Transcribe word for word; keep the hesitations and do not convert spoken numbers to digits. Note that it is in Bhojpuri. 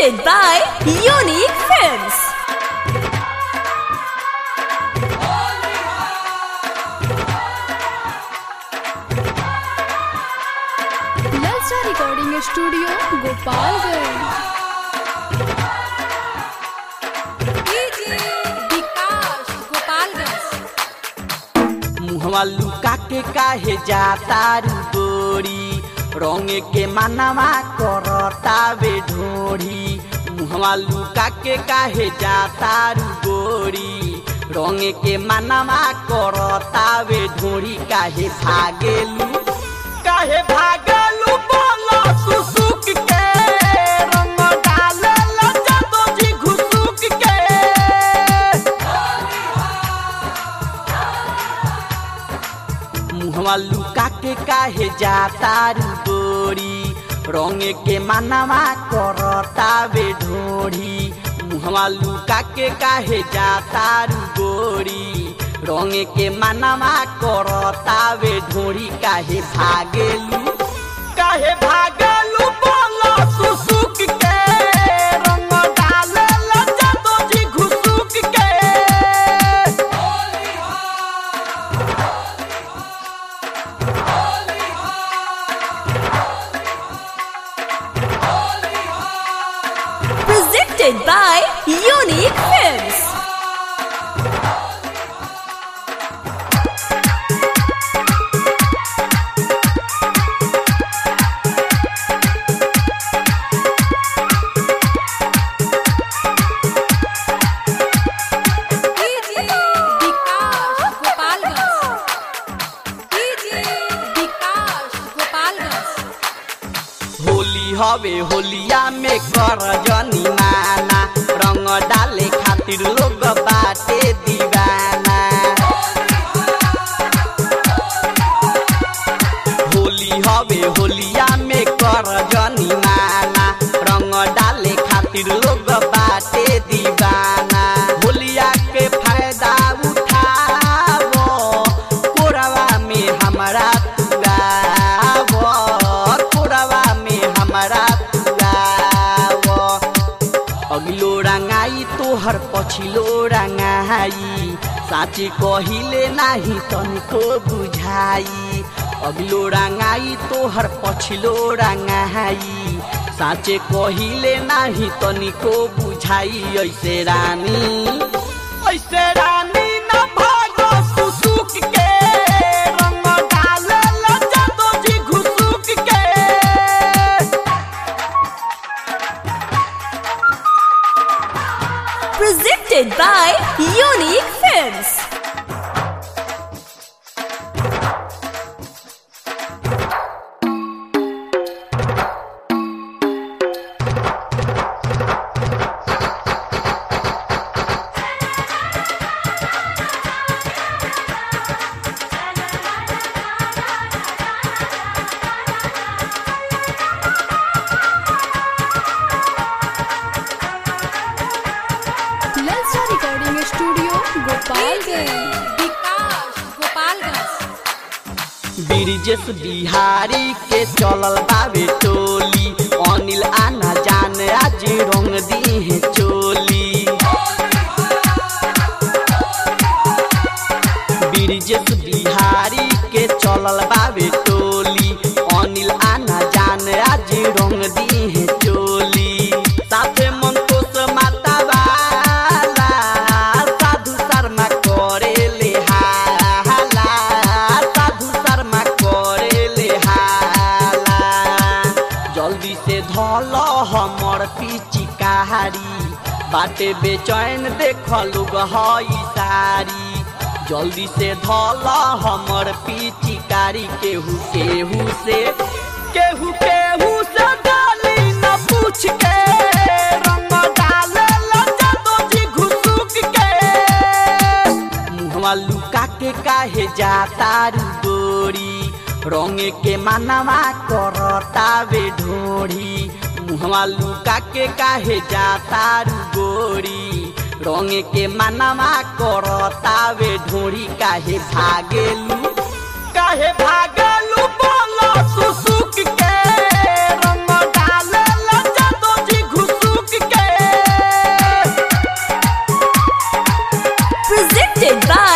Presented by Unique Films. Lalcha recording studio Gopalganj. Vikas Gopalganj. मुहवा लुका के काहे जाता रू गोरी, रंग के मनवा करता वे ढोरी। मुहवा लुका के काहे जाता रू गोरी, रंग के मनवा करता वे ढोरी। काहे भागेलू काहे भागेलू बोलो सुसुक के, रंग डालेला जादो जी घुसुक के। मुहवा लुका के काहे जाता रू गोरी, रंग के मनवा करता वे ढोरी। मुहवा लुका के काहे जाता रू गोरी, रंग के मनवा करता वे ढोरी। काहे भागेलू काहे भागेलू बोलो सुसुक के, रंग डालेला जादो जी घुसुक के। Presented by Unique Films. विकास गोपालगंज। विकास गोपालगंज। होली हवे होलिया में कर जनी माना, रंग डाले खातिर लोग बाटे दीवाना। होली हवे होलिया में कर जनी माना, रंग डाले खातिर लोग बाटे दीवाना। होलिया के फायदा उठावो, कोरवा में हमरा तुगावो, कोरवा में हमरा तुगावो। अगलो रंगाई तोहर पछिलो रंगाई, साची कहिले नाही तनिको बुझाई। अगलो रंगाई तोहर पछिलो रंगाई, साचे कहिले नाही तनिको बुझाई। ऐसे रानी ऐसे रानी न भागो सुसुक के, रंग डालेला जादो जी घुसुक के। Presented by Unique Films. Lalcha recording studio Gopalganj. Vikas Gopalganj. Brijesh Bihari के चलल बाबे टोली, अनिल आना जान आज रंग दी है चोली। ब्रिजेश बिहारी के चलल बाबे टोली, अनिल आना जान आज रंग दी है चोली। साथे मंतोष माता वाला, साधु शर्मा करे ले हाला, साधु शर्मा करे ले हाला। जल्दी से धल हमर पिचकारी, बाटे बेचैन देख लोग हई सारी। जल्दी से धल हमर पिचकारी, केहू केहू से केहू केहू से डाली न पूछ के, रंग डालेला जादो जी घुसुक के। मुहवा लुका के काहे जाता रू गोरी, रंग के मनवा करता वे ढोरी। मुहवा लुका के काहे जाता रू गोरी, रंग के मनवा करता वे ढोरी। काहे भागेलू काहे भागेलू बोलो सुसुक के, रंग डालेला जादो जी घुसुक Presented by